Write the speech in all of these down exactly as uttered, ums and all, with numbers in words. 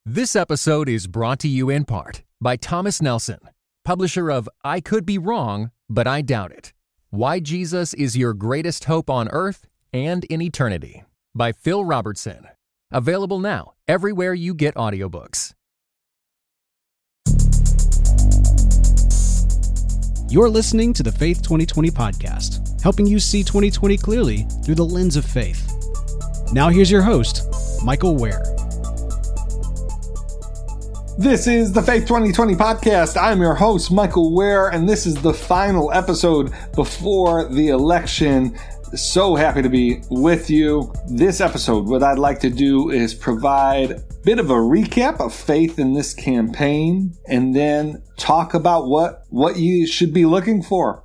This episode is brought to you in part by Thomas Nelson, publisher of I Could Be Wrong, But I Doubt It. Why Jesus is Your Greatest Hope on Earth and in Eternity, by Phil Robertson. Available now everywhere you get audiobooks. You're listening to the Faith twenty twenty podcast, helping you see twenty twenty clearly through the lens of faith. Now here's your host, Michael Ware. This is the Faith twenty twenty podcast. I'm your host, Michael Ware, and this is the final episode before the election. So happy to be with you. This episode, what I'd like to do is provide a bit of a recap of faith in this campaign, and then talk about what, what you should be looking for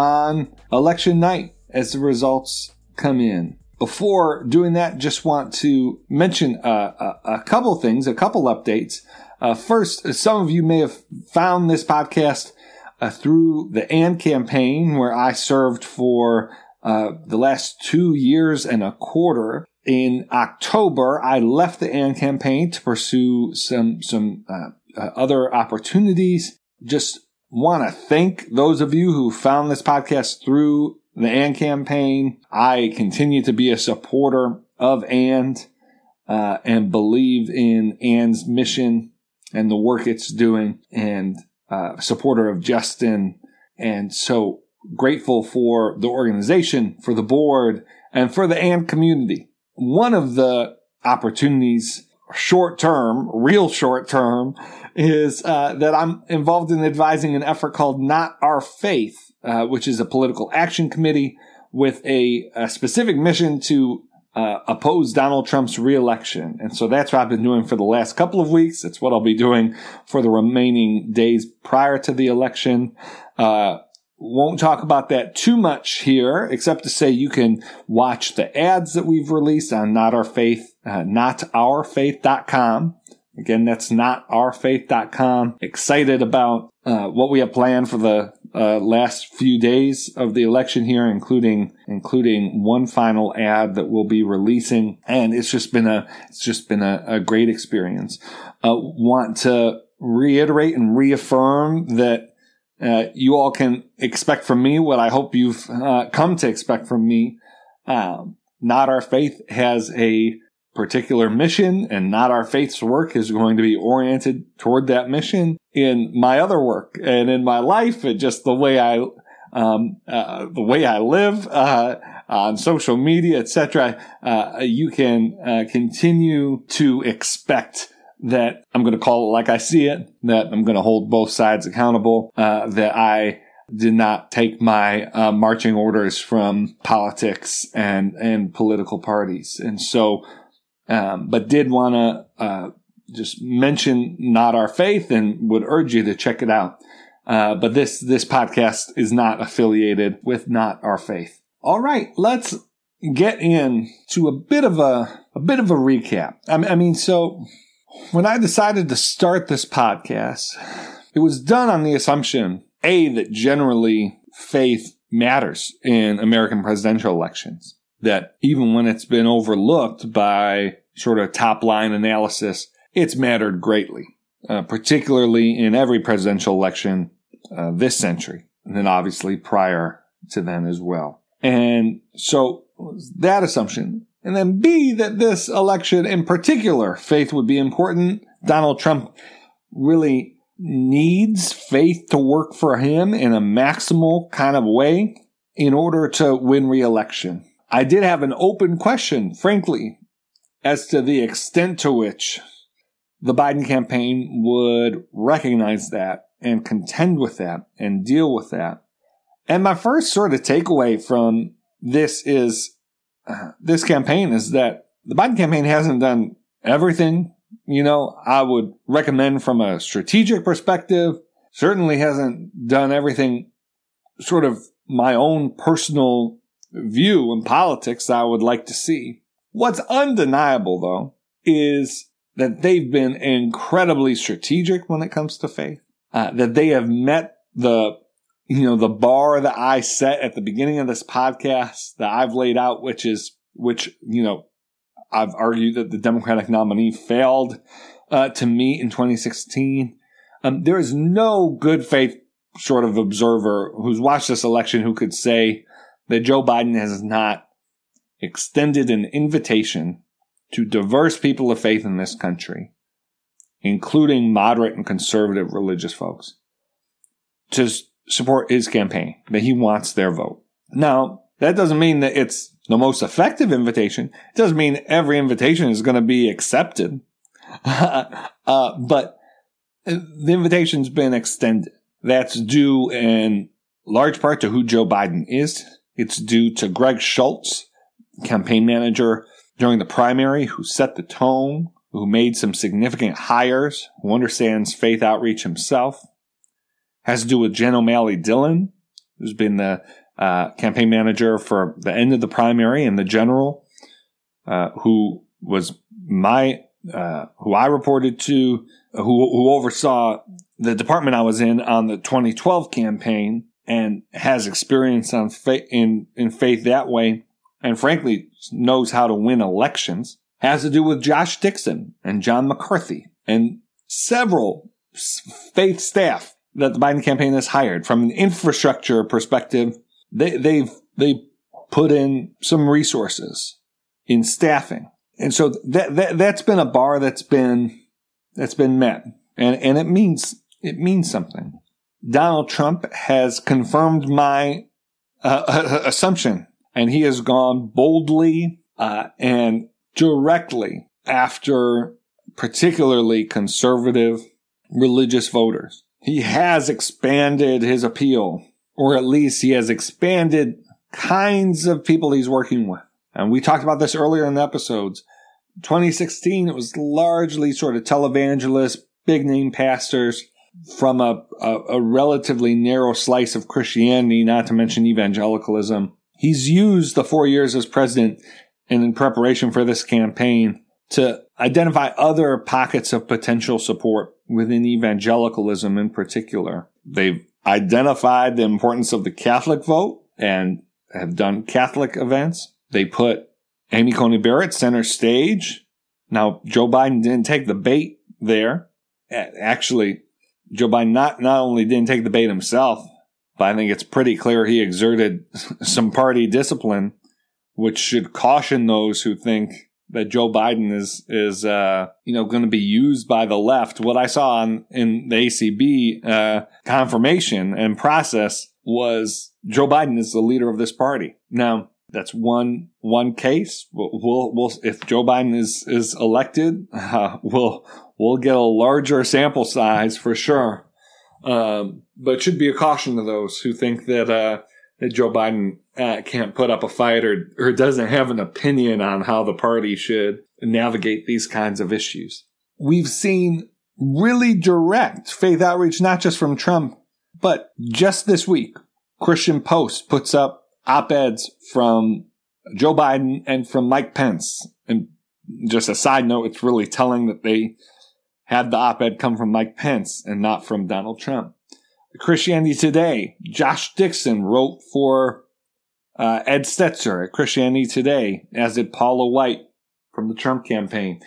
on election night as the results come in. Before doing that, just want to mention a, a, a couple things, a couple updates. Uh, first, some of you may have found this podcast uh, through the AND campaign, where I served for uh, the last two years and a quarter. In October, I left the AND campaign to pursue some some uh, uh, other opportunities. Just want to thank those of you who found this podcast through the AND campaign. I continue to be a supporter of AND uh, and believe in AND's mission and the work it's doing, and uh, supporter of Justin. And so grateful for the organization, for the board, and for the AND community. One of the opportunities, short term, real short term, is uh, that I'm involved in advising an effort called Not Our Faith, uh, which is a political action committee with a, a specific mission to Uh, oppose Donald Trump's reelection. And so that's what I've been doing for the last couple of weeks. It's what I'll be doing for the remaining days prior to the election. Uh, won't talk about that too much here, except to say you can watch the ads that we've released on Not Our Faith, uh, not our faith dot com. Again, that's not our faith dot com. Excited about uh, what we have planned for the uh, last few days of the election here, including including one final ad that we'll be releasing. And it's just been a it's just been a, a great experience. Uh, want to reiterate and reaffirm that uh, you all can expect from me what I hope you've uh, come to expect from me. Um, Not Our Faith has a particular mission, and Not Our Faith's work is going to be oriented toward that mission in my other work and in my life, and just the way I, um, uh, the way I live, uh, on social media, et cetera. Uh, you can, uh, continue to expect that I'm going to call it like I see it, that I'm going to hold both sides accountable, uh, that I did not take my, uh, marching orders from politics and, and political parties. And so, Um, but did want to uh, just mention Not Our Faith, and would urge you to check it out. Uh, but this this podcast is not affiliated with Not Our Faith. All right, let's get into a bit of a a bit of a recap. I mean, I mean, so when I decided to start this podcast, it was done on the assumption, A, that generally faith matters in American presidential elections. That even when it's been overlooked by sort of top-line analysis, it's mattered greatly, uh, particularly in every presidential election uh, this century, and then obviously prior to then as well. And so that assumption. And then B, that this election in particular, faith would be important. Donald Trump really needs faith to work for him in a maximal kind of way in order to win re-election. I did have an open question, frankly, as to the extent to which the Biden campaign would recognize that and contend with that and deal with that. And my first sort of takeaway from this is, uh, this campaign is that the Biden campaign hasn't done everything, you know, I would recommend from a strategic perspective, certainly hasn't done everything sort of my own personal view in politics I would like to see. What's undeniable, though, is that they've been incredibly strategic when it comes to faith, uh, that they have met the, you know, the bar that I set at the beginning of this podcast that I've laid out, which is, which, you know, I've argued that the Democratic nominee failed uh, to meet in twenty sixteen. Um, there is no good faith sort of observer who's watched this election who could say that Joe Biden has not extended an invitation to diverse people of faith in this country, including moderate and conservative religious folks, to support his campaign, that he wants their vote. Now, that doesn't mean that it's the most effective invitation. It doesn't mean every invitation is going to be accepted. uh, but the invitation's been extended. That's due in large part to who Joe Biden is. It's due to Greg Schultz, campaign manager during the primary, who set the tone, who made some significant hires, who understands faith outreach himself. Has to do with Jen O'Malley Dillon, who's been the uh, campaign manager for the end of the primary and the general, uh, who was my, uh, who I reported to, who, who oversaw the department I was in on the twenty twelve campaign and has experience on fa- in, in faith that way, and frankly knows how to win elections. Has to do with Josh Dixon and John McCarthy and several faith staff that the Biden campaign has hired. From an infrastructure perspective, they, they've they put in some resources in staffing, and so that, that that's been a bar that's been that's been met, and and it means it means something. Donald Trump has confirmed my uh, assumption, and he has gone boldly uh, and directly after particularly conservative religious voters. He has expanded his appeal, or at least he has expanded kinds of people he's working with. And we talked about this earlier in the episodes. twenty sixteen, it was largely sort of televangelists, big-name pastors from a, a, a relatively narrow slice of Christianity, not to mention evangelicalism. He's used the four years as president and in preparation for this campaign to identify other pockets of potential support within evangelicalism in particular. They've identified the importance of the Catholic vote and have done Catholic events. They put Amy Coney Barrett center stage. Now, Joe Biden didn't take the bait there. Actually, Joe Biden not, not only didn't take the bait himself, but I think it's pretty clear he exerted some party discipline, which should caution those who think that Joe Biden is, is, uh, you know, going to be used by the left. What I saw on, in the A C B, uh, confirmation and process was Joe Biden is the leader of this party. Now, that's one, one case. We'll, we'll, we'll if Joe Biden is, is elected, uh, we'll, we'll get a larger sample size for sure. Um, but it should be a caution to those who think that, uh, that Joe Biden uh, can't put up a fight or, or doesn't have an opinion on how the party should navigate these kinds of issues. We've seen really direct faith outreach, not just from Trump, but just this week, Christian Post puts up op-eds from Joe Biden and from Mike Pence. And just a side note, it's really telling that they had the op-ed come from Mike Pence and not from Donald Trump. Christianity Today, Josh Dixon wrote for uh, Ed Stetzer at Christianity Today, as did Paula White from the Trump campaign.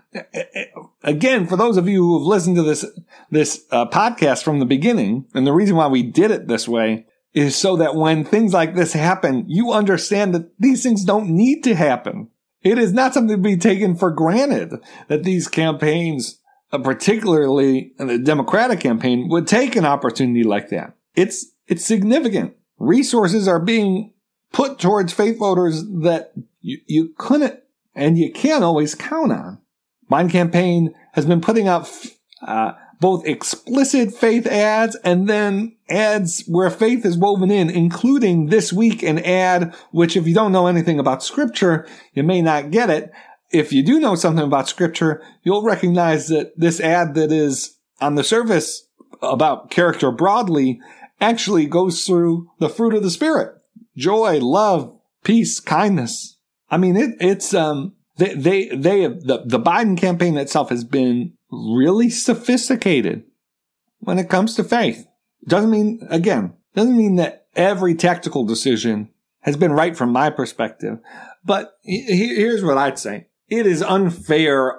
Again, for those of you who have listened to this this uh, podcast from the beginning, and the reason why we did it this way is so that when things like this happen, you understand that these things don't need to happen. It is not something to be taken for granted that these campaigns, Uh, particularly the Democratic campaign, would take an opportunity like that. It's it's significant. Resources are being put towards faith voters that you, you couldn't and you can't always count on. Biden campaign has been putting out uh, both explicit faith ads and then ads where faith is woven in, including this week an ad which, if you don't know anything about Scripture, you may not get it. If you do know something about Scripture, you'll recognize that this ad that is on the surface about character broadly actually goes through the fruit of the Spirit. Joy, love, peace, kindness. I mean, it, it's, um, they, they, they have, the, the Biden campaign itself has been really sophisticated when it comes to faith. Doesn't mean, again, doesn't mean that every tactical decision has been right from my perspective. But here's what I'd say. It is unfair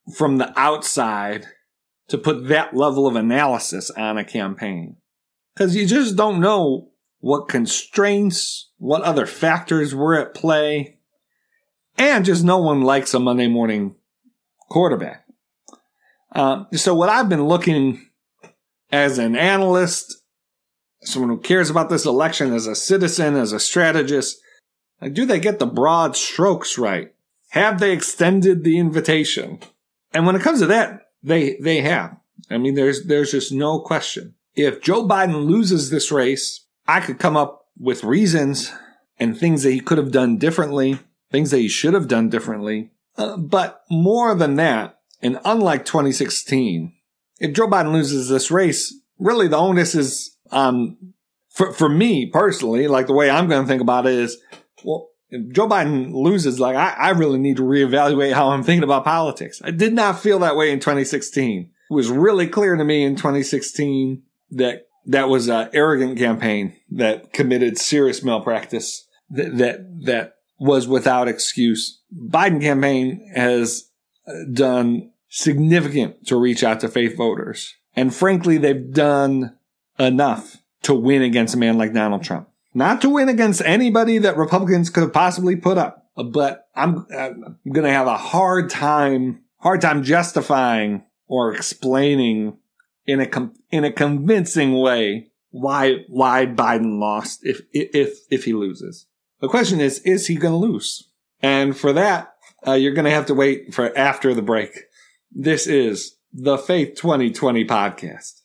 from the outside to put that level of analysis on a campaign. Because you just don't know what constraints, what other factors were at play, and just no one likes a Monday morning quarterback. Um, so what I've been looking as an analyst, someone who cares about this election, as a citizen, as a strategist, like, do they get the broad strokes right? Have they extended the invitation? And when it comes to that, they they have. I mean, there's there's just no question. If Joe Biden loses this race, I could come up with reasons and things that he could have done differently, things that he should have done differently. Uh, but more than that, and unlike twenty sixteen, if Joe Biden loses this race, really the onus is on, for, for me personally, like the way I'm going to think about it is, well, if Joe Biden loses, like I, I really need to reevaluate how I'm thinking about politics. I did not feel that way in twenty sixteen. It was really clear to me in twenty sixteen that that was an arrogant campaign that committed serious malpractice that, that, that was without excuse. Biden campaign has done significant to reach out to faith voters. And frankly, they've done enough to win against a man like Donald Trump. Not to win against anybody that Republicans could have possibly put up, but I'm, I'm going to have a hard time, hard time justifying or explaining in a com- in a convincing way why why Biden lost if if if he loses. The question is, is he going to lose? And for that, uh, you're going to have to wait for after the break. This is the Faith twenty twenty podcast.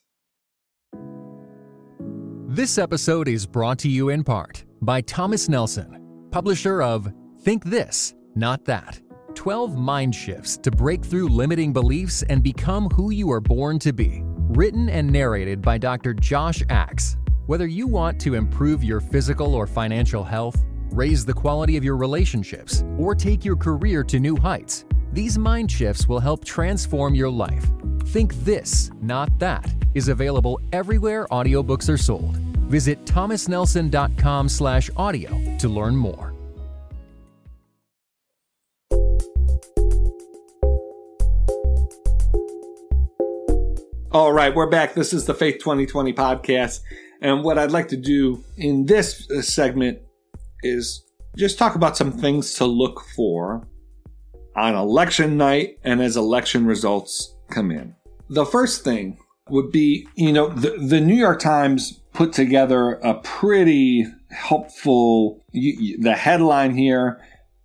This episode is brought to you in part by Thomas Nelson, publisher of Think This, Not That. twelve Mind Shifts to Break Through Limiting Beliefs and Become Who You Are Born to Be. Written and narrated by Doctor Josh Axe. Whether you want to improve your physical or financial health, raise the quality of your relationships, or take your career to new heights, these mind shifts will help transform your life. Think This, Not That is available everywhere audiobooks are sold. Visit thomasnelson.com slash audio to learn more. All right, we're back. This is the Faith twenty twenty podcast. And what I'd like to do in this segment is just talk about some things to look for on election night and as election results come in. The first thing would be, you know, the, the New York Times put together a pretty helpful, you, the headline here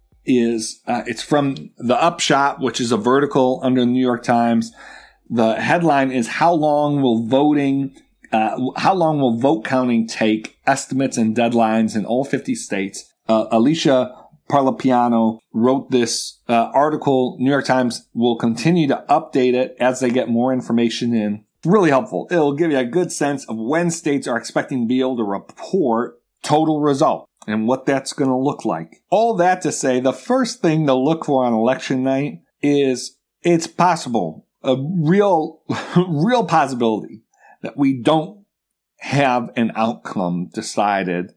is, uh, it's from The Upshot, which is a vertical under the New York Times. The headline is, how long will voting, uh, how long will vote counting take? Estimates and deadlines in all fifty states. Uh, Alicia Parlapiano wrote this uh, article. New York Times will continue to update it as they get more information in. It's really helpful. It'll give you a good sense of when states are expecting to be able to report total result and what that's going to look like. All that to say, the first thing to look for on election night is it's possible. A real, real possibility that we don't have an outcome decided,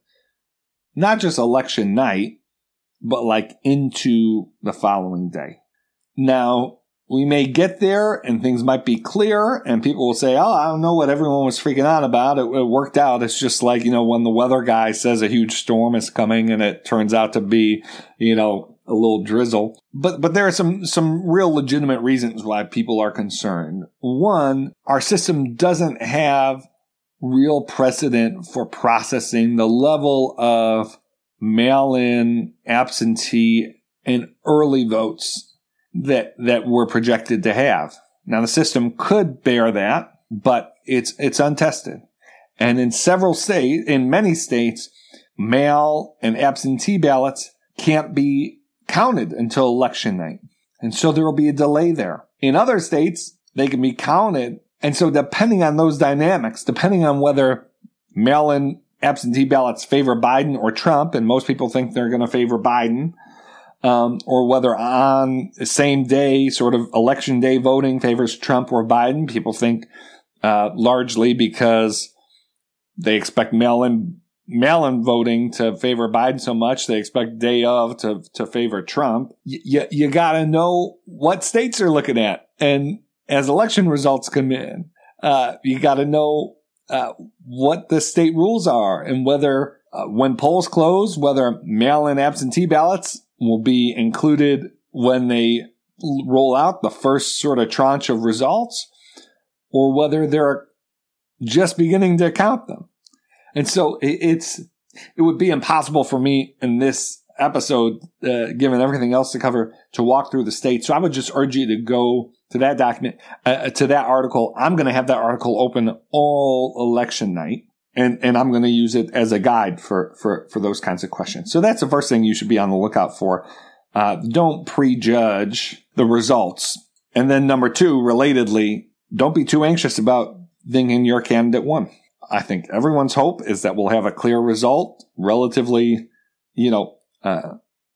not just election night, but like into the following day. Now, we may get there and things might be clear and people will say, oh, I don't know what everyone was freaking out about. It, it worked out. It's just like, you know, when the weather guy says a huge storm is coming and it turns out to be, you know, a little drizzle. But but there are some some real legitimate reasons why people are concerned. One, our system doesn't have real precedent for processing the level of mail-in, absentee, and early votes that that we're projected to have. Now, the system could bear that, but it's it's untested. And in several states, in many states, mail and absentee ballots can't be counted until election night. And so there will be a delay there. In other states, they can be counted. And so depending on those dynamics, depending on whether mail-in absentee ballots favor Biden or Trump, and most people think they're going to favor Biden, um, or whether on the same day, sort of election day voting favors Trump or Biden, people think uh, largely because they expect mail-in mail-in voting to favor Biden so much, they expect day of to, to favor Trump. Y- you, you got to know what states they're looking at And as election results come in, uh, you got to know uh, what the state rules are and whether uh, when polls close, whether mail-in absentee ballots will be included when they roll out the first sort of tranche of results, or whether they're just beginning to count them. And so it, it's it would be impossible for me in this episode, uh, given everything else to cover, to walk through the state. So I would just urge you to go to that document, uh, to that article. I'm going to have that article open all election night, and, and I'm going to use it as a guide for, for, for those kinds of questions. So that's the first thing you should be on the lookout for. Uh, don't prejudge the results. And then number two, relatedly, don't be too anxious about thinking your candidate won. I think everyone's hope is that we'll have a clear result relatively, you know, uh,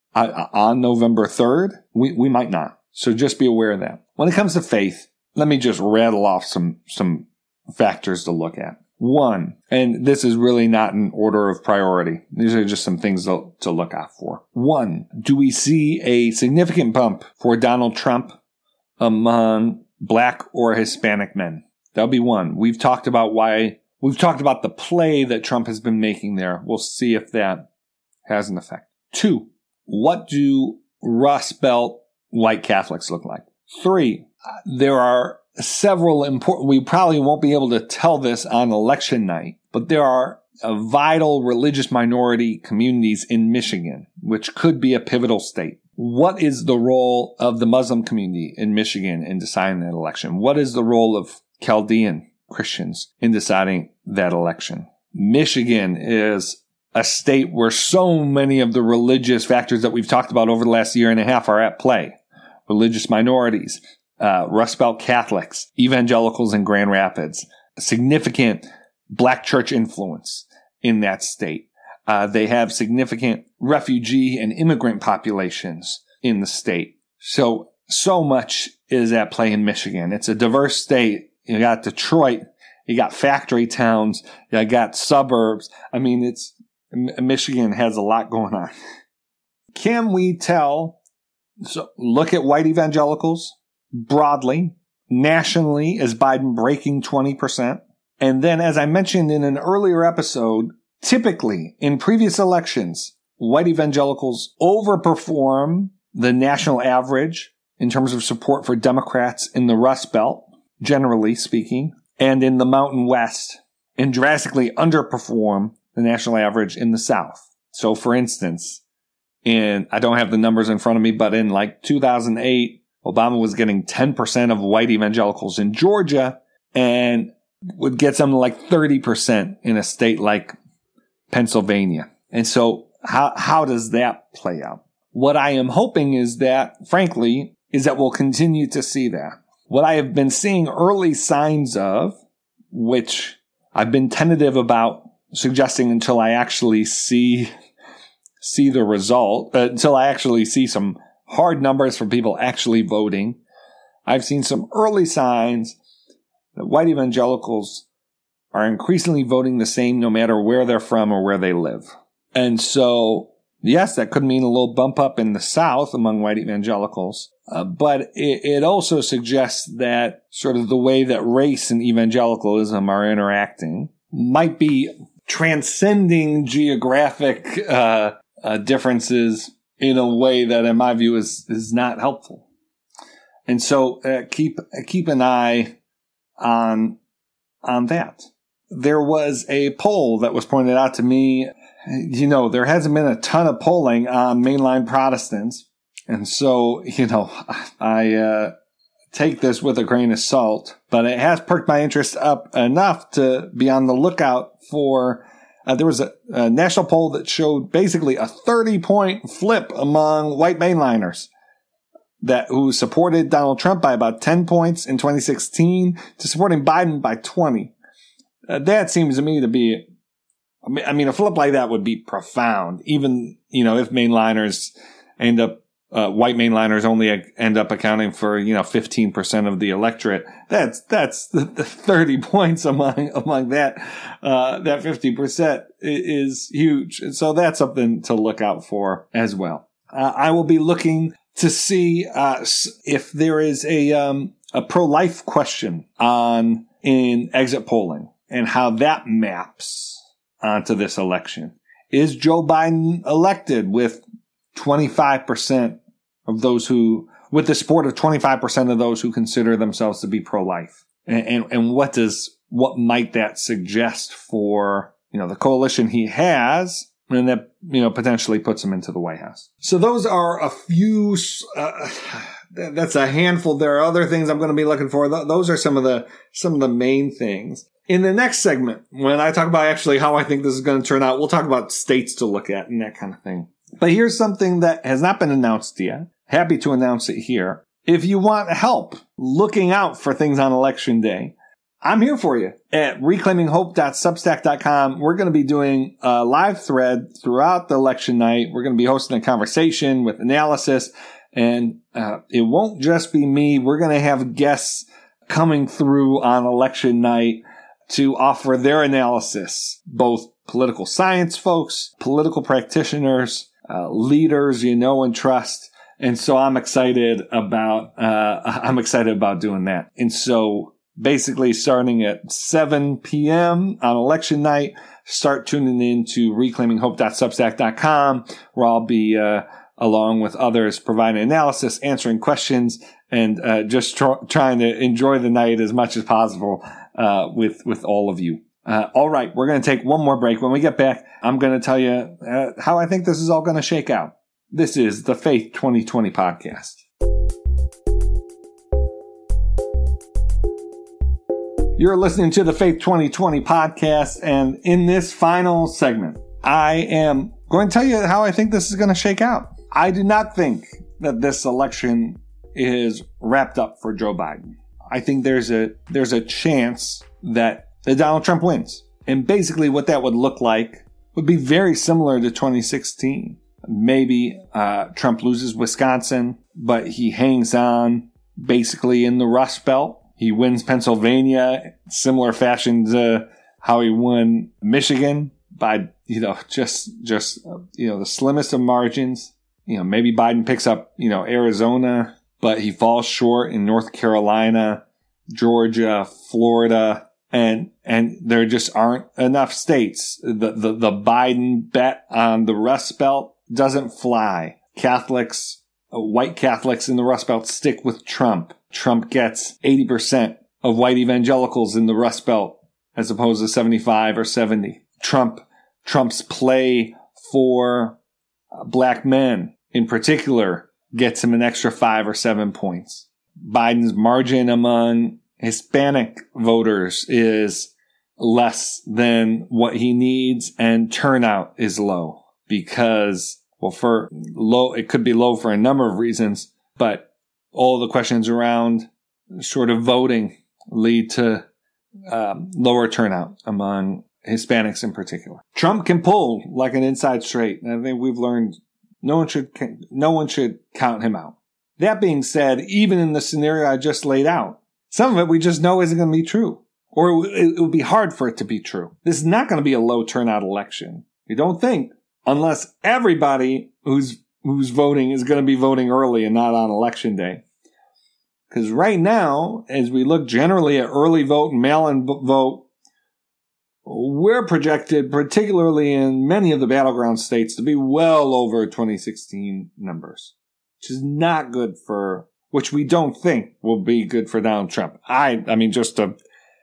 on November third. We, we might not. So just be aware of that. When it comes to faith, let me just rattle off some, some factors to look at. One, and this is really not in order of priority. These are just some things to, to look out for. One, do we see a significant bump for Donald Trump among Black or Hispanic men? That'll be one. We've talked about why, we've talked about the play that Trump has been making there. We'll see if that has an effect. Two, what do Rust Belt white Catholics look like? Three, there are several important, we probably won't be able to tell this on election night, but there are uh, vital religious minority communities in Michigan, which could be a pivotal state. What is the role of the Muslim community in Michigan in deciding that election? What is the role of Chaldean Christians in deciding that election? Michigan is a state where so many of the religious factors that we've talked about over the last year and a half are at play. Religious minorities, uh, Rust Belt Catholics, evangelicals in Grand Rapids, significant Black church influence in that state. Uh, they have significant refugee and immigrant populations in the state. So, so much is at play in Michigan. It's a diverse state. You got Detroit, you got factory towns, you got suburbs. I mean, it's, Michigan has a lot going on. Can we tell, so look at white evangelicals broadly, nationally, is Biden breaking twenty percent? And then, as I mentioned in an earlier episode, typically in previous elections, white evangelicals overperform the national average in terms of support for Democrats in the Rust Belt, generally speaking, and in the Mountain West, and drastically underperform the national average in the South. So, for instance, in, I don't have the numbers in front of me, but in like two thousand eight, Obama was getting ten percent of white evangelicals in Georgia and would get something like thirty percent in a state like Pennsylvania. And so how, how does that play out? What I am hoping is that, frankly, is that we'll continue to see that. What I have been seeing early signs of, which I've been tentative about suggesting until I actually see see the result, uh, until I actually see some hard numbers from people actually voting. I've seen some early signs that white evangelicals are increasingly voting the same no matter where they're from or where they live. And so, yes, that could mean a little bump up in the South among white evangelicals, uh, but it, it also suggests that sort of the way that race and evangelicalism are interacting might be transcending geographic uh, uh, differences in a way that, in my view, is is not helpful. And so, uh, keep keep an eye on on that. There was a poll that was pointed out to me. You know, there hasn't been a ton of polling on mainline Protestants, and so you know, I uh, take this with a grain of salt. But it has perked my interest up enough to be on the lookout for. Uh, there was a, a national poll that showed basically a thirty-point flip among white mainliners that who supported Donald Trump by about ten points in twenty sixteen to supporting Biden by twenty. Uh, that seems to me to be, I mean, I mean, a flip like that would be profound. Even, you know, if mainliners end up, uh, white mainliners only end up accounting for, you know, fifteen percent of the electorate. That's, that's the, the thirty points among, among that, uh, that fifty percent is huge. And so that's something to look out for as well. Uh, I will be looking to see, uh, if there is a, um, a pro-life question on in exit polling and how that maps onto this election. Is Joe Biden elected with twenty-five percent of those who, with the support of twenty-five percent of those who consider themselves to be pro-life? And, and, and what does, what might that suggest for, you know, the coalition he has, and that, you know, potentially puts him into the White House? So those are a few, uh, that's a handful. There are other things I'm going to be looking for. Those are some of the, some of the main things. In the next segment, when I talk about actually how I think this is going to turn out, we'll talk about states to look at and that kind of thing. But here's something that has not been announced yet. Happy to announce it here. If you want help looking out for things on election day, I'm here for you at reclaiming hope dot substack dot com. We're going to be doing a live thread throughout the election night. We're going to be hosting a conversation with analysis, and uh, it won't just be me. We're going to have guests coming through on election night to offer their analysis, both political science folks, political practitioners, uh, leaders you know and trust. And so I'm excited about, uh, I'm excited about doing that. And so basically starting at seven p.m. on election night, start tuning in to reclaiming hope dot substack dot com, where I'll be, uh, along with others providing analysis, answering questions, and, uh, just tr- trying to enjoy the night as much as possible, uh, with, with all of you. Uh, all right. We're going to take one more break. When we get back, I'm going to tell you, uh, how I think this is all going to shake out. This is the Faith twenty twenty podcast. You're listening to the Faith twenty twenty podcast, and in this final segment, I am going to tell you how I think this is going to shake out. I do not think that this election is wrapped up for Joe Biden. I think there's a there's a chance that, that Donald Trump wins. And basically what that would look like would be very similar to twenty sixteen. Maybe uh, Trump loses Wisconsin, but he hangs on basically in the Rust Belt. He wins Pennsylvania, similar fashion to how he won Michigan by, you know, just, just, you know, the slimmest of margins. You know, maybe Biden picks up, you know, Arizona, but he falls short in North Carolina, Georgia, Florida, and, and there just aren't enough states. The, the, the Biden bet on the Rust Belt doesn't fly. Catholics, uh, white Catholics in the Rust Belt stick with Trump. Trump gets eighty percent of white evangelicals in the Rust Belt as opposed to seventy-five or seventy. Trump, Trump's play for uh, black men in particular gets him an extra five or seven points. Biden's margin among Hispanic voters is less than what he needs, and turnout is low. Because, well, for low, it could be low for a number of reasons, but all the questions around sort of voting lead to um, lower turnout among Hispanics in particular. Trump can pull like an inside straight. I think we've learned no one should no one should count him out. That being said, even in the scenario I just laid out, some of it we just know isn't going to be true, or it, it would be hard for it to be true. This is not going to be a low turnout election. You don't think? Unless everybody who's who's voting is going to be voting early and not on election day. Because right now, as we look generally at early vote and mail-in vote, we're projected, particularly in many of the battleground states, to be well over twenty sixteen numbers, which is not good for, which we don't think will be good for Donald Trump. I, I mean, just to,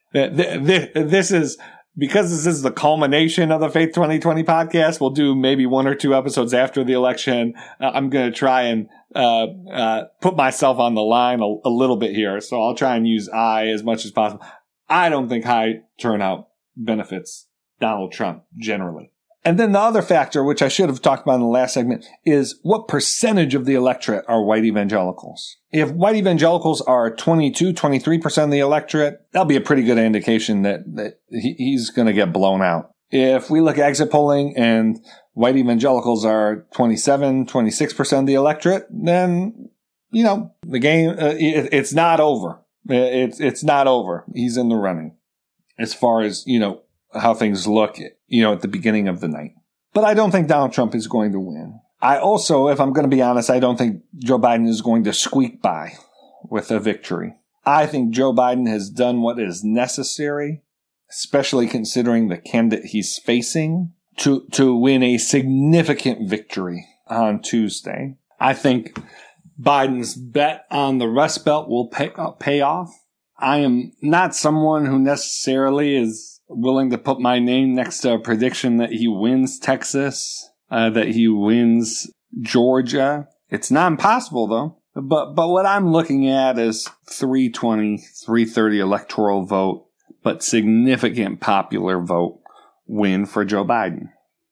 this is, because this is the culmination of the Faith twenty twenty podcast, we'll do maybe one or two episodes after the election. Uh, I'm going to try and uh, uh, put myself on the line a, a little bit here. So I'll try and use I as much as possible. I don't think high turnout benefits Donald Trump generally. And then the other factor, which I should have talked about in the last segment, is what percentage of the electorate are white evangelicals? If white evangelicals are twenty-two, twenty-three percent of the electorate, that'll be a pretty good indication that, that he, he's going to get blown out. If we look at exit polling and white evangelicals are twenty-seven, twenty-six percent of the electorate, then, you know, the game, uh, it, it's not over. It's, it's not over. He's in the running as far as, you know, how things look, you know, at the beginning of the night. But I don't think Donald Trump is going to win. I also, if I'm going to be honest, I don't think Joe Biden is going to squeak by with a victory. I think Joe Biden has done what is necessary, especially considering the candidate he's facing, to, to win a significant victory on Tuesday. I think Biden's bet on the Rust Belt will pay, uh, pay off. I am not someone who necessarily is willing to put my name next to a prediction that he wins Texas, uh, that he wins Georgia. It's not impossible, though. But but what I'm looking at is three twenty, three thirty electoral vote, but significant popular vote win for Joe Biden.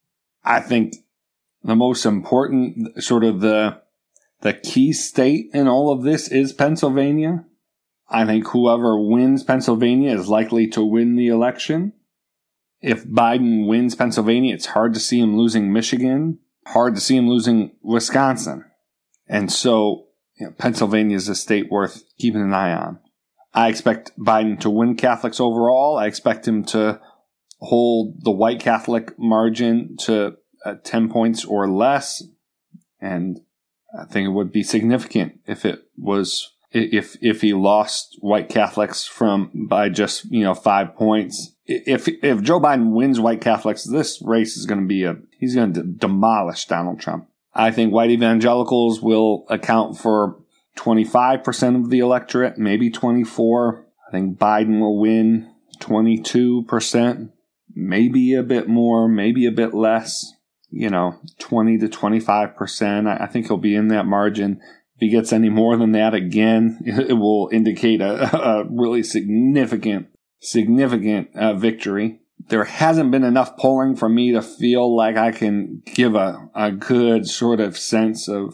I think the most important, sort of the the key state in all of this is Pennsylvania. I think whoever wins Pennsylvania is likely to win the election. If Biden wins Pennsylvania, it's hard to see him losing Michigan, hard to see him losing Wisconsin. And so, you know, Pennsylvania is a state worth keeping an eye on. I expect Biden to win Catholics overall. I expect him to hold the white Catholic margin to uh, ten points or less. And I think it would be significant if it was, if, if he lost white Catholics from by just, you know, five points. If, if Joe Biden wins white Catholics, this race is going to be a, he's going to demolish Donald Trump. I think white evangelicals will account for twenty-five percent of the electorate, maybe twenty-four. I think Biden will win twenty-two percent, maybe a bit more, maybe a bit less, you know, twenty to twenty-five percent. I think he'll be in that margin. If he gets any more than that again, it will indicate a, a really significant, significant uh, victory. There hasn't been enough polling for me to feel like I can give a, a good sort of sense of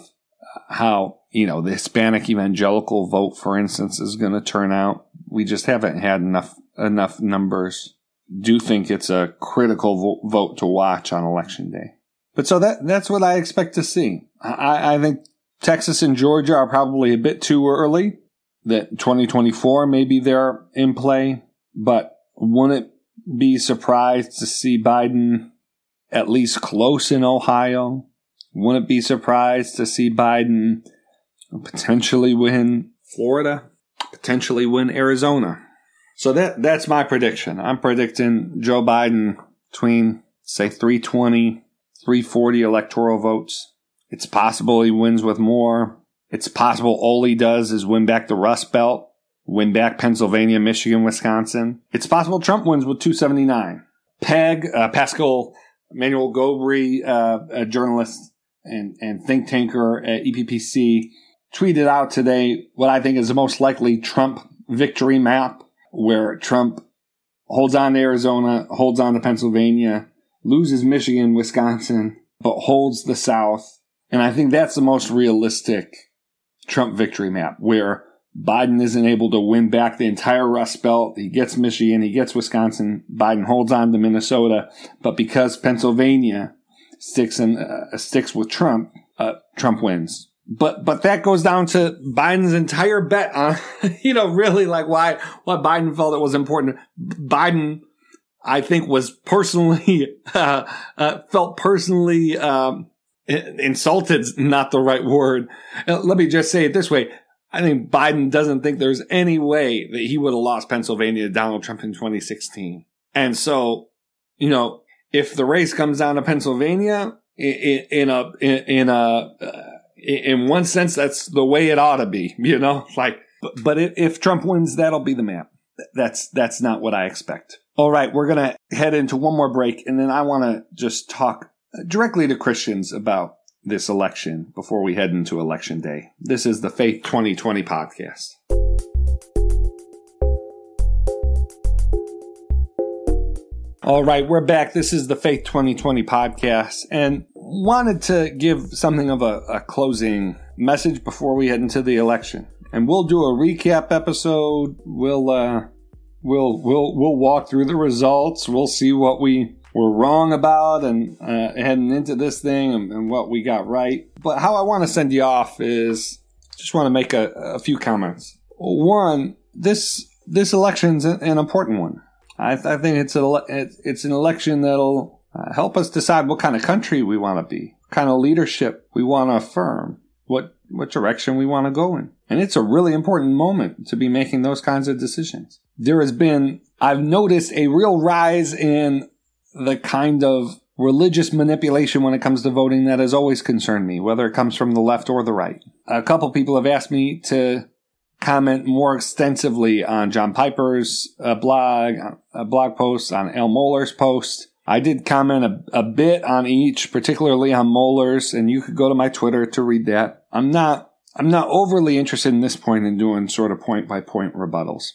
how, you know, the Hispanic evangelical vote, for instance, is going to turn out. We just haven't had enough enough numbers. Do think it's a critical vo- vote to watch on Election Day. But so that that's what I expect to see. I, I think Texas and Georgia are probably a bit too early. That twenty twenty-four maybe they're in play, but wouldn't be surprised to see Biden at least close in Ohio. Wouldn't be surprised to see Biden potentially win Florida, potentially win Arizona. So that that's my prediction. I'm predicting Joe Biden between, say, three twenty, three forty electoral votes. It's possible he wins with more. It's possible all he does is win back the Rust Belt, win back Pennsylvania, Michigan, Wisconsin. It's possible Trump wins with two seventy-nine. Peg, uh, Pascal Manuel Gobry, uh, a journalist and, and think tanker at E P P C, tweeted out today what I think is the most likely Trump victory map, where Trump holds on to Arizona, holds on to Pennsylvania, loses Michigan, Wisconsin, but holds the South. And I think that's the most realistic Trump victory map, where Biden isn't able to win back the entire Rust Belt. He gets Michigan, he gets Wisconsin. Biden holds on to Minnesota, but because Pennsylvania sticks in, uh, sticks with Trump, uh, Trump wins. But but that goes down to Biden's entire bet on, you know, really like why why Biden felt it was important. Biden, I think, was personally uh, uh, felt personally um, insulted. Not the right word. Uh, let me just say it this way. I think Biden doesn't think there's any way that he would have lost Pennsylvania to Donald Trump in twenty sixteen. And so, you know, if the race comes down to Pennsylvania, in, in a, in, in a, uh, in one sense, that's the way it ought to be, you know, like, but, but if Trump wins, that'll be the map. That's, that's not what I expect. All right. We're going to head into one more break, and then I want to just talk directly to Christians about this election before we head into Election Day. This is the Faith twenty twenty podcast. All right, we're back. This is the Faith twenty twenty podcast, and wanted to give something of a, a closing message before we head into the election. And we'll do a recap episode. We'll uh, we'll we'll we'll walk through the results. We'll see what we were wrong about and uh, heading into this thing, and, and what we got right. But how I want to send you off is just want to make a, a few comments. One, this this election's an important one. I, th- I think it's a it's an election that'll uh, help us decide what kind of country we want to be, what kind of leadership we want to affirm, what what direction we want to go in. And it's a really important moment to be making those kinds of decisions. There has been, I've noticed a real rise in the kind of religious manipulation when it comes to voting that has always concerned me, whether it comes from the left or the right. A couple people have asked me to comment more extensively on John Piper's uh, blog, a blog post, on Al Mohler's post. I did comment a, a bit on each, particularly on Mohler's, and you could go to my Twitter to read that. I'm not, I'm not overly interested in this point in doing sort of point by point rebuttals.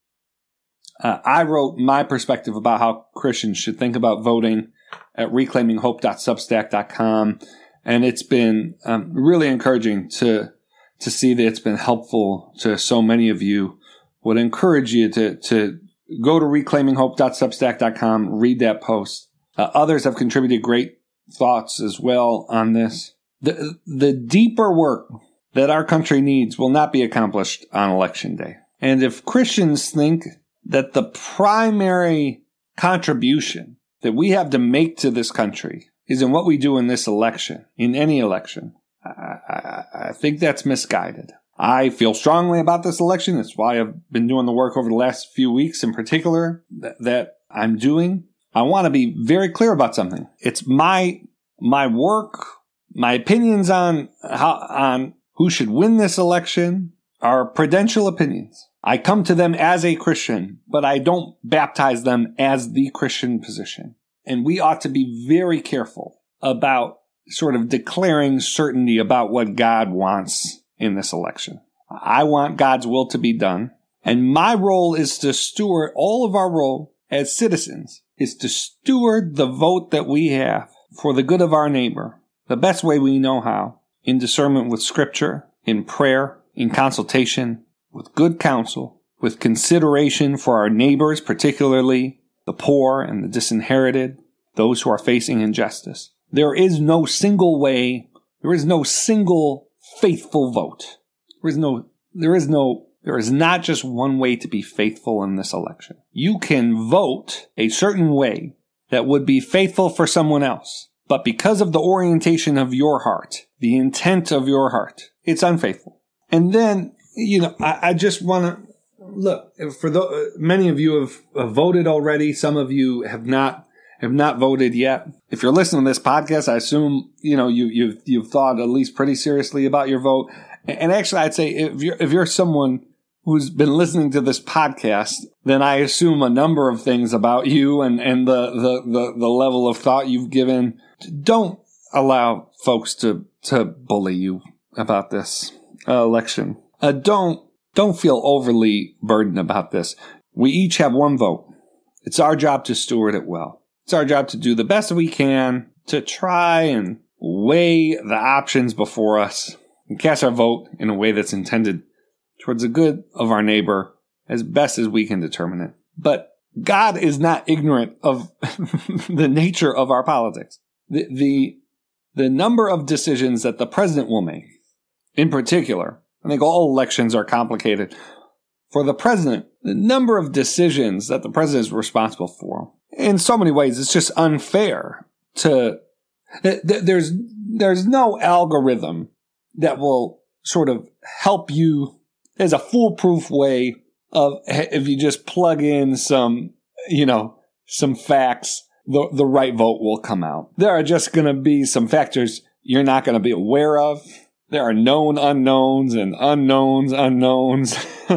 Uh, I wrote my perspective about how Christians should think about voting at reclaiming hope dot substack dot com, and it's been um, really encouraging to to see that it's been helpful to so many of you. Would encourage you to to go to reclaiming hope dot substack dot com, read that post. Uh, others have contributed great thoughts as well on this. The, the deeper work that our country needs will not be accomplished on Election Day. And if Christians think that the primary contribution that we have to make to this country is in what we do in this election, in any election, I, I, I think that's misguided. I feel strongly about this election. That's why I've been doing the work over the last few weeks in particular that, that I'm doing. I want to be very clear about something. It's my my work, my opinions on how on who should win this election are prudential opinions. I come to them as a Christian, but I don't baptize them as the Christian position. And we ought to be very careful about sort of declaring certainty about what God wants in this election. I want God's will to be done. And my role is to steward, all of our role as citizens is to steward the vote that we have for the good of our neighbor, the best way we know how, in discernment with Scripture, in prayer, in consultation, with good counsel, with consideration for our neighbors, particularly the poor and the disinherited, those who are facing injustice. There is no single way, there is no single faithful vote. There is no, there is no, there is not just one way to be faithful in this election. You can vote a certain way that would be faithful for someone else, but because of the orientation of your heart, the intent of your heart, it's unfaithful. And then, you know, I, I just want to look for the many of you have, have voted already. Some of you have not have not voted yet. If you're listening to this podcast, I assume you know you you've you've thought at least pretty seriously about your vote. And actually, I'd say if you're if you're someone who's been listening to this podcast, then I assume a number of things about you and and the the the, the level of thought you've given. Don't allow folks to to bully you about this uh, election. Uh, don't don't feel overly burdened about this. We each have one vote. It's our job to steward it well. It's our job to do the best we can to try and weigh the options before us and cast our vote in a way that's intended towards the good of our neighbor as best as we can determine it. But God is not ignorant of the nature of our politics. The, the, the number of decisions that the president will make, in particular, I think all elections are complicated. For the president, the number of decisions that the president is responsible for, in so many ways, it's just unfair to, th- th- there's, there's no algorithm that will sort of help you as a foolproof way of, if you just plug in some, you know, some facts, the, the right vote will come out. There are just going to be some factors you're not going to be aware of. There are known unknowns and unknowns unknowns,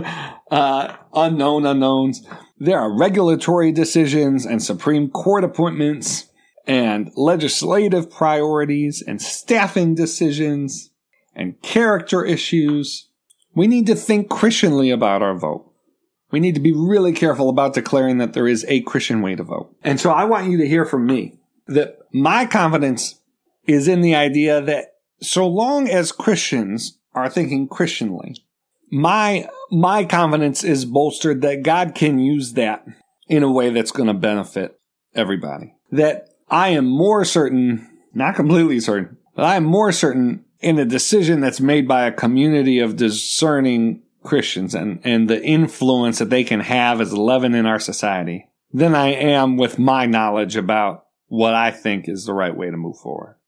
uh, unknown unknowns. There are regulatory decisions and Supreme Court appointments and legislative priorities and staffing decisions and character issues. We need to think Christianly about our vote. We need to be really careful about declaring that there is a Christian way to vote. And so I want you to hear from me that my confidence is in the idea that so long as Christians are thinking Christianly, my my confidence is bolstered that God can use that in a way that's going to benefit everybody. That I am more certain, not completely certain, but I am more certain in a decision that's made by a community of discerning Christians and, and the influence that they can have as leaven in our society than I am with my knowledge about what I think is the right way to move forward.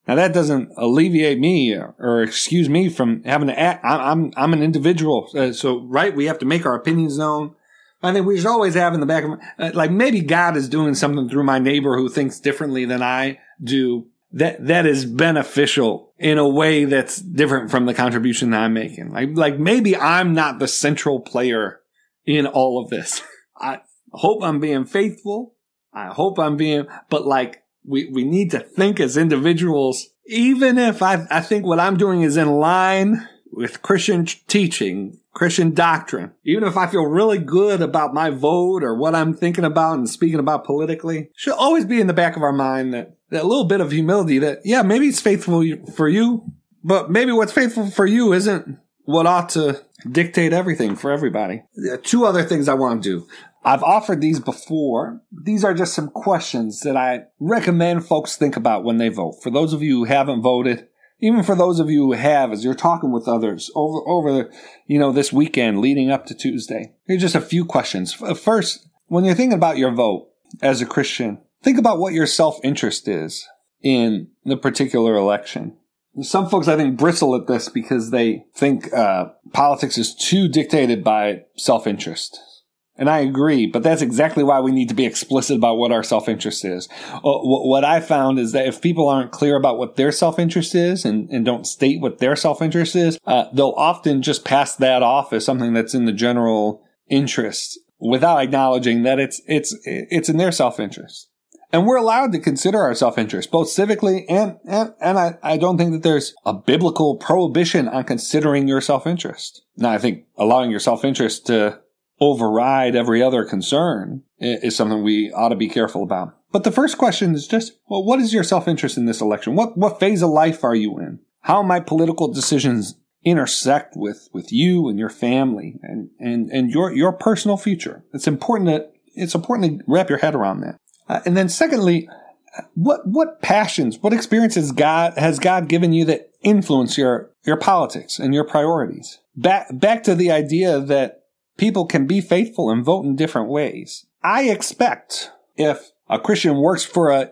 Now that doesn't alleviate me or, or excuse me from having to act. I'm I'm, I'm an individual, uh, so right, we have to make our opinions known. I think we should always have in the back of my, uh, like maybe God is doing something through my neighbor who thinks differently than I do. That that is beneficial in a way that's different from the contribution that I'm making. Like like maybe I'm not the central player in all of this. I hope I'm being faithful. I hope I'm being, but like. We we need to think as individuals, even if I, I think what I'm doing is in line with Christian teaching, Christian doctrine. Even if I feel really good about my vote or what I'm thinking about and speaking about politically, should always be in the back of our mind that, that little bit of humility that, yeah, maybe it's faithful for you, but maybe what's faithful for you isn't what ought to dictate everything for everybody. Two other things I want to do. I've offered these before. These are just some questions that I recommend folks think about when they vote. For those of you who haven't voted, even for those of you who have, as you're talking with others over, over, you know, this weekend leading up to Tuesday, here's just a few questions. First, when you're thinking about your vote as a Christian, think about what your self-interest is in the particular election. Some folks, I think, bristle at this because they think uh, politics is too dictated by self-interest. And I agree, but that's exactly why we need to be explicit about what our self-interest is. What I found is that if people aren't clear about what their self-interest is and, and don't state what their self-interest is, uh, they'll often just pass that off as something that's in the general interest without acknowledging that it's it's it's in their self-interest. And we're allowed to consider our self-interest, both civically and, and, and I, I don't think that there's a biblical prohibition on considering your self-interest. Now, I think allowing your self-interest to override every other concern is something we ought to be careful about. But the first question is just, well, what is your self-interest in this election? What what phase of life are you in? How might political decisions intersect with, with you and your family and, and, and your, your personal future? It's important to, it's important to wrap your head around that. Uh, and then secondly, what what passions, what experiences God has God given you that influence your, your politics and your priorities? Back back to the idea that people can be faithful and vote in different ways. I expect if a Christian works for a,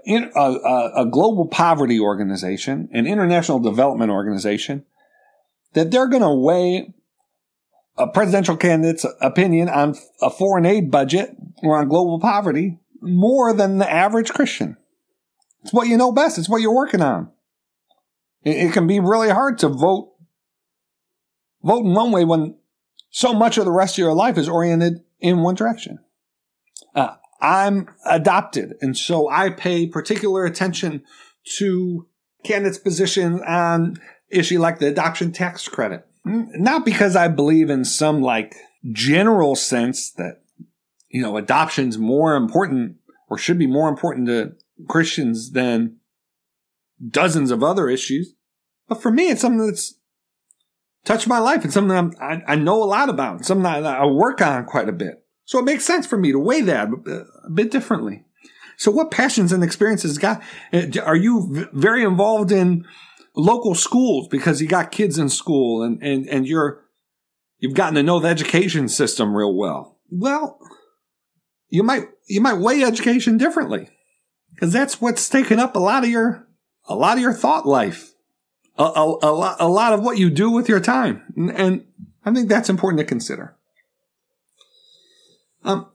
a, a global poverty organization, an international development organization, that they're going to weigh a presidential candidate's opinion on a foreign aid budget or on global poverty more than the average Christian. It's what you know best. It's what you're working on. It, it can be really hard to vote, vote in one way when so much of the rest of your life is oriented in one direction. Uh, I'm adopted, and so I pay particular attention to candidates' position on issue like the adoption tax credit. Not because I believe in some like general sense that, you know, adoption's more important or should be more important to Christians than dozens of other issues. But for me, it's something that's touched my life. It's something I'm, I, I know a lot about. It's something that I work on quite a bit. So it makes sense for me to weigh that a bit differently. So what passions and experiences got? Are you very involved in local schools because you got kids in school and, and, and you're, you've gotten to know the education system real well? Well, you might, you might weigh education differently because that's what's taken up a lot of your, a lot of your thought life. A, a, a, lot, a lot of what you do with your time. And, and I think that's important to consider. Um,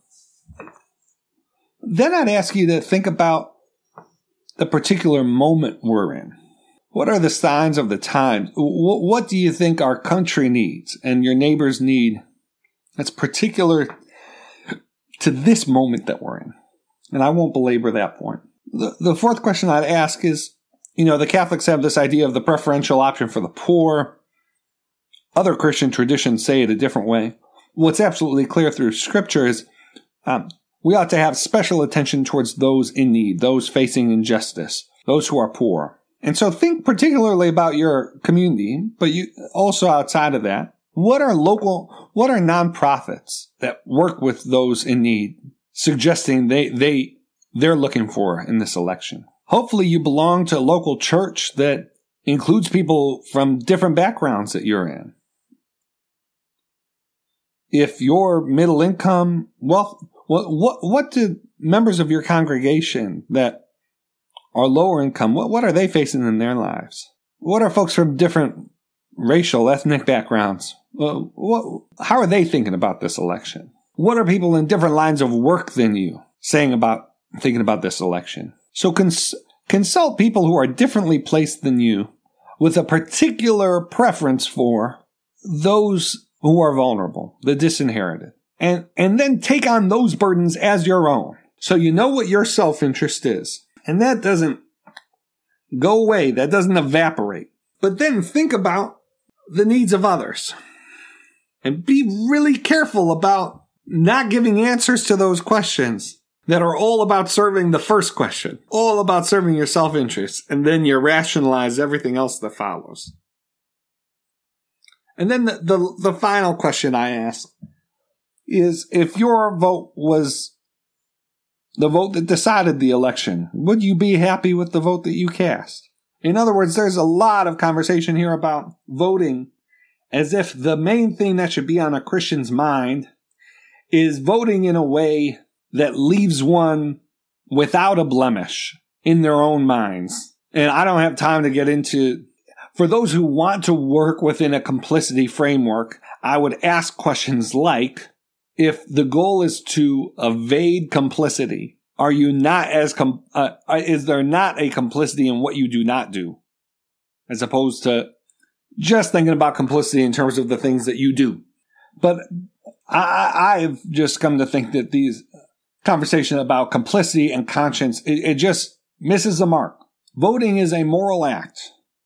then I'd ask you to think about the particular moment we're in. What are the signs of the times? What, what do you think our country needs and your neighbors need that's particular to this moment that we're in? And I won't belabor that point. The, the fourth question I'd ask is, you know, the Catholics have this idea of the preferential option for the poor. Other Christian traditions say it a different way. What's absolutely clear through Scripture is um, we ought to have special attention towards those in need, those facing injustice, those who are poor. And so think particularly about your community, but you also outside of that. What are local, what are nonprofits that work with those in need, suggesting they, they, they're looking for in this election? Hopefully you belong to a local church that includes people from different backgrounds that you're in. If you're middle income, well, what, what, what do members of your congregation that are lower income, what, what are they facing in their lives? What are folks from different racial, ethnic backgrounds? Well, what, how are they thinking about this election? What are people in different lines of work than you saying about thinking about this election? So cons- consult people who are differently placed than you with a particular preference for those who are vulnerable, the disinherited. And, and then take on those burdens as your own. So you know what your self-interest is. And that doesn't go away. That doesn't evaporate. But then think about the needs of others. And be really careful about not giving answers to those questions that are all about serving the first question, all about serving your self-interest, and then you rationalize everything else that follows. And then the, the, the final question I ask is, if your vote was the vote that decided the election, would you be happy with the vote that you cast? In other words, there's a lot of conversation here about voting as if the main thing that should be on a Christian's mind is voting in a way that leaves one without a blemish in their own minds. And I don't have time to get into, for those who want to work within a complicity framework, I would ask questions like, if the goal is to evade complicity, are you not as, com- uh, is there not a complicity in what you do not do? As opposed to just thinking about complicity in terms of the things that you do. But I, I've just come to think that these conversation about complicity and conscience, it, it just misses the mark. Voting is a moral act.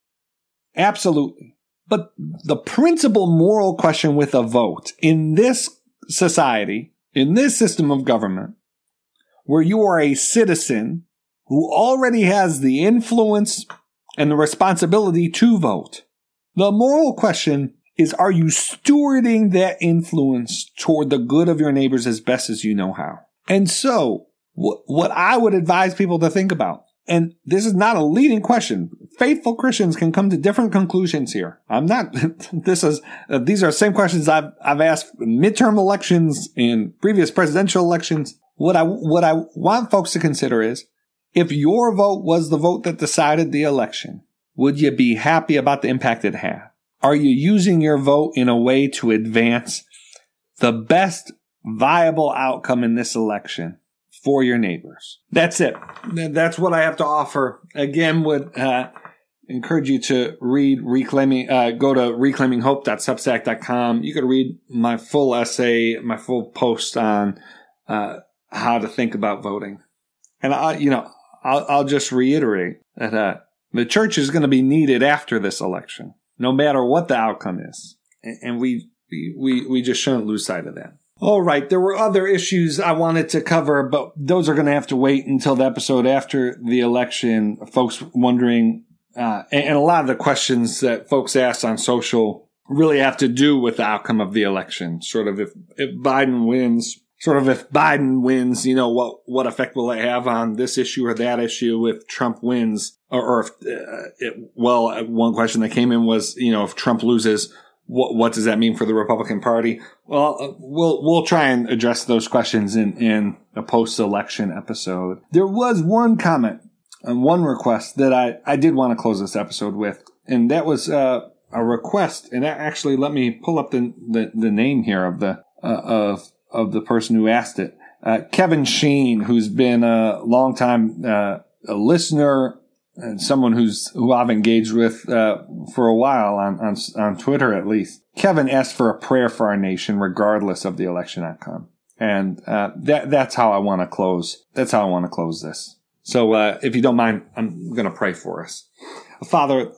Absolutely. But the principal moral question with a vote in this society, in this system of government, where you are a citizen who already has the influence and the responsibility to vote, the moral question is, are you stewarding that influence toward the good of your neighbors as best as you know how? And so, wh- what I would advise people to think about, and this is not a leading question, faithful Christians can come to different conclusions here. I'm not, this is, uh, these are the same questions I've, I've asked in midterm elections, in previous presidential elections. What I, what I want folks to consider is, if your vote was the vote that decided the election, would you be happy about the impact it had? Are you using your vote in a way to advance the best viable outcome in this election for your neighbors? That's it. That's what I have to offer. Again, would uh, encourage you to read Reclaiming, uh, go to reclaiming hope dot substack dot com. You could read my full essay, my full post on uh, how to think about voting. And I, you know, I'll, I'll just reiterate that uh, the church is going to be needed after this election, no matter what the outcome is. And we, we, we just shouldn't lose sight of that. All right. There were other issues I wanted to cover, but those are going to have to wait until the episode after the election. Folks wondering, uh, and, and a lot of the questions that folks ask on social really have to do with the outcome of the election. Sort of if, if Biden wins, sort of if Biden wins, you know, what, what effect will it have on this issue or that issue if Trump wins? Or, or if, uh, it, well, one question that came in was, you know, if Trump loses, what, what does that mean for the Republican Party? Well, uh, we'll, we'll try and address those questions in, in a post-election episode. There was one comment and one request that I, I did want to close this episode with, and that was, uh, a request. And actually, let me pull up the, the, the name here of the, uh, of, of the person who asked it. Uh, Kevin Sheen, who's been a longtime, uh, a listener, and someone who's who I've engaged with uh, for a while on, on on Twitter at least. Kevin asked for a prayer for our nation, regardless of the election outcome, and uh, that that's how I want to close. That's how I want to close this. So, uh, if you don't mind, I'm going to pray for us. Father,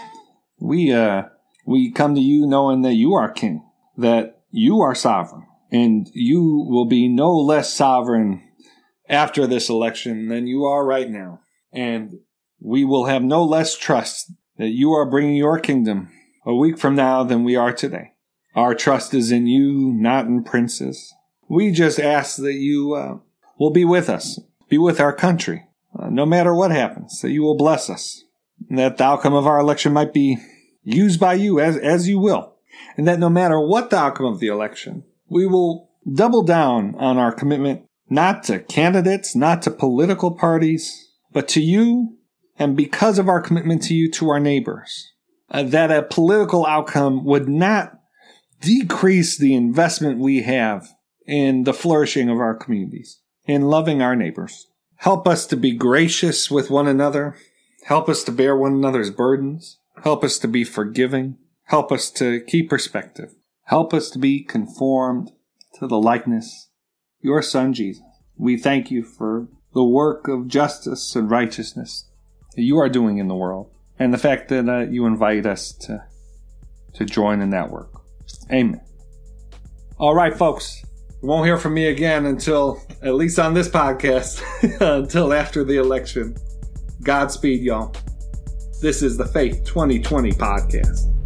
we uh, we come to you knowing that you are King, that you are sovereign, and you will be no less sovereign after this election than you are right now, and we will have no less trust that you are bringing your kingdom a week from now than we are today. Our trust is in you, not in princes. We just ask that you uh, will be with us, be with our country, uh, no matter what happens, that you will bless us, and that the outcome of our election might be used by you as, as you will, and that no matter what the outcome of the election, we will double down on our commitment not to candidates, not to political parties, but to you and because of our commitment to you, to our neighbors, uh, that a political outcome would not decrease the investment we have in the flourishing of our communities, in loving our neighbors. Help us to be gracious with one another. Help us to bear one another's burdens. Help us to be forgiving. Help us to keep perspective. Help us to be conformed to the likeness of your Son, Jesus. We thank you for the work of justice and righteousness that you are doing in the world, and the fact that uh, you invite us to, to join in that work. Amen. All right, folks. You won't hear from me again until, at least on this podcast, until after the election. Godspeed, y'all. This is the Faith twenty twenty podcast.